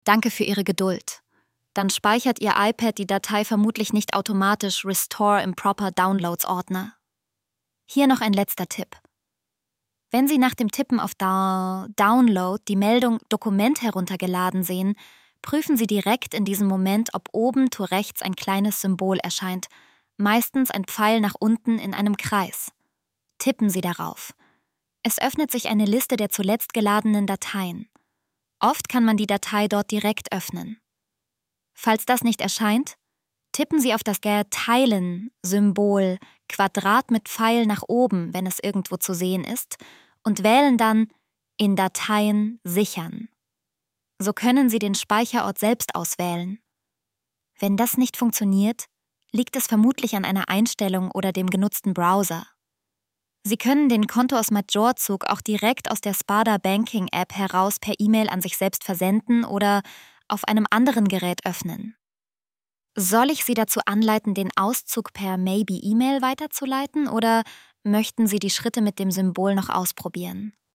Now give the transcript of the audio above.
Danke für Ihre Geduld. Dann speichert Ihr iPad die Datei vermutlich nicht automatisch Restore im Proper Downloads-Ordner. Hier noch ein letzter Tipp. Wenn Sie nach dem Tippen auf Download die Meldung Dokument heruntergeladen sehen, prüfen Sie direkt in diesem Moment, ob oben zu rechts ein kleines Symbol erscheint, meistens ein Pfeil nach unten in einem Kreis. Tippen Sie darauf. Es öffnet sich eine Liste der zuletzt geladenen Dateien. Oft kann man die Datei dort direkt öffnen. Falls das nicht erscheint, tippen Sie auf das Teilen-Symbol, Quadrat mit Pfeil nach oben, wenn es irgendwo zu sehen ist, und wählen dann in Dateien sichern. So können Sie den Speicherort selbst auswählen. Wenn das nicht funktioniert, liegt es vermutlich an einer Einstellung oder dem genutzten Browser. Sie können den Konto aus Majorzug auch direkt aus der Spada Banking App heraus per E-Mail an sich selbst versenden oder auf einem anderen Gerät öffnen. Soll ich Sie dazu anleiten, den Auszug per Maybe E-Mail weiterzuleiten oder möchten Sie die Schritte mit dem Symbol noch ausprobieren?